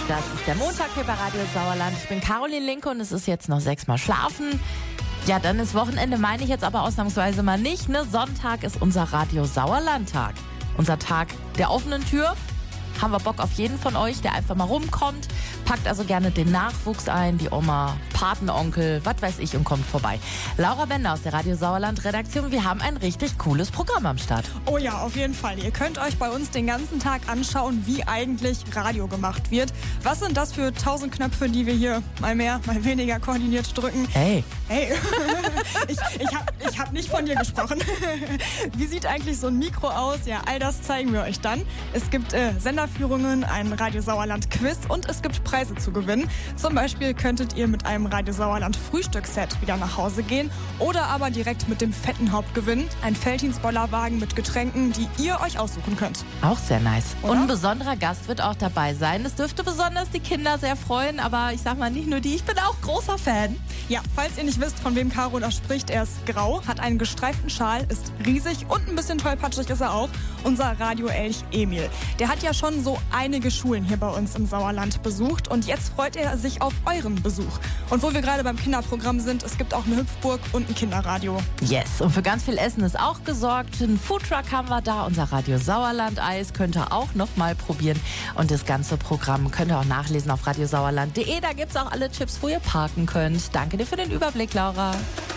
Das ist der Montag hier bei Radio Sauerland. Ich bin Caroline Linke und es ist jetzt noch 6-mal schlafen. Ja, dann ist Wochenende, meine ich jetzt aber ausnahmsweise mal nicht. Ne? Sonntag ist unser Radio Sauerland-Tag. Unser Tag der offenen Tür. Haben wir Bock auf jeden von euch, der einfach mal rumkommt. Packt also gerne den Nachwuchs ein, die Oma, Patenonkel, was weiß ich und kommt vorbei. Laura Bender aus der Radio Sauerland Redaktion, wir haben ein richtig cooles Programm am Start. Oh ja, auf jeden Fall. Ihr könnt euch bei uns den ganzen Tag anschauen, wie eigentlich Radio gemacht wird. Was sind das für 1000 Knöpfe, die wir hier mal mehr, mal weniger koordiniert drücken? Hey. Ich hab nicht von dir gesprochen. Wie sieht eigentlich so ein Mikro aus? Ja, all das zeigen wir euch dann. Es gibt Senderführungen, ein Radio Sauerland Quiz und es gibt Preise zu gewinnen. Zum Beispiel könntet ihr mit einem Radio Sauerland Frühstücksset wieder nach Hause gehen oder aber direkt mit dem fetten Hauptgewinn, ein Felddienst-Bollerwagen mit Getränken, die ihr euch aussuchen könnt. Auch sehr nice. Oder? Und ein besonderer Gast wird auch dabei sein. Es dürfte besonders die Kinder sehr freuen, aber ich sag mal nicht nur die, ich bin auch großer Fan. Ja, falls ihr nicht wisst, von wem Caro da spricht, er ist grau, hat einen gestreiften Schal, ist riesig und ein bisschen tollpatschig ist er auch. Unser Radioelch Emil. Der hat ja schon so einige Schulen hier bei uns im Sauerland besucht und jetzt freut er sich auf euren Besuch. Und wo wir gerade beim Kinderprogramm sind, es gibt auch eine Hüpfburg und ein Kinderradio. Yes, und für ganz viel Essen ist auch gesorgt. Ein Foodtruck haben wir da, unser Radio Sauerland Eis könnt ihr auch noch mal probieren. Und das ganze Programm könnt ihr auch nachlesen auf radiosauerland.de. Da gibt es auch alle Tipps, wo ihr parken könnt. Danke dir für den Überblick, Laura.